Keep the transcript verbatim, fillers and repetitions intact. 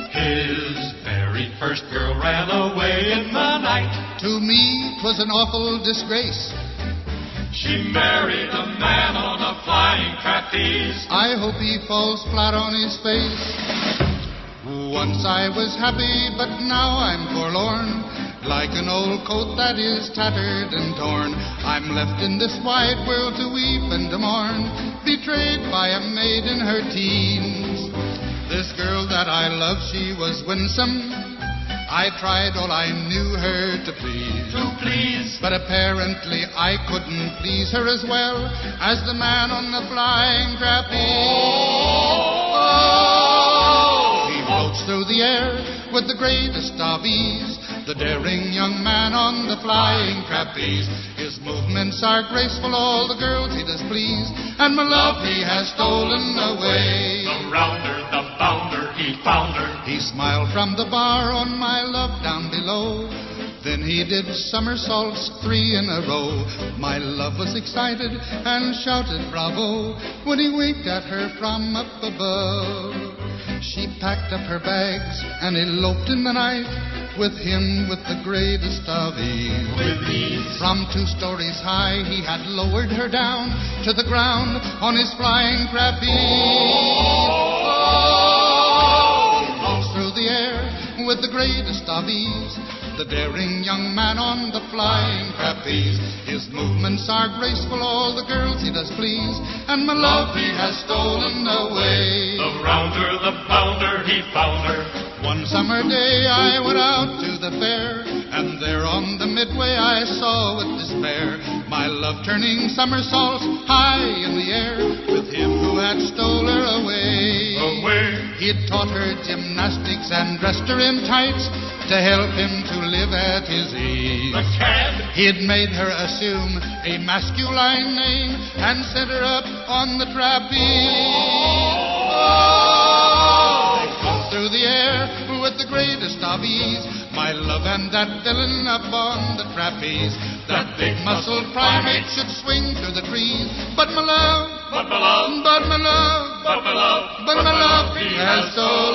His very first girl ran away in the night. To me, 'twas an awful disgrace. She married a man on a flying trapeze. I hope he falls flat on his face. Once I was happy, but now I'm forlorn, like an old coat that is tattered and torn. I'm left in this wide world to weep and to mourn, betrayed by a maid in her teens. This girl that I loved, she was winsome. I tried all I knew her to please. To please. But apparently I couldn't please her as well as the man on the flying trapeze. Oh, he floats through the air with the greatest of ease, the daring young man on the flying trapeze. His movements are graceful, all the girls he does please, and my love he has stolen away. The rounder, the bounder, he found her. He smiled from the bar on my love down below. Then he did somersaults three in a row. My love was excited and shouted bravo when he winked at her from up above. She packed up her bags and eloped in the night with him with the greatest of ease. With ease. From two stories high he had lowered her down to the ground on his flying trapeze. Oh, he floats through the air with the greatest of ease, the daring young man on the flying trapeze. His movements are graceful, all the girls he does please, and my love he has stolen away. The rounder, the bounder, he found her. One summer day I went out to the fair, and there on the midway I saw with despair my love turning somersaults high in the air with him who had stole her away. Away. He'd taught her gymnastics and dressed her in tights to help him to live at his ease. The cad. He'd made her assume a masculine name and set her up on the trapeze. Oh, they flew through the air with the greatest of ease, my love and that villain up on the trapeze. That big muscled primate should swing through the trees, but my love, But my love, but my love, but my love, but my love, he has so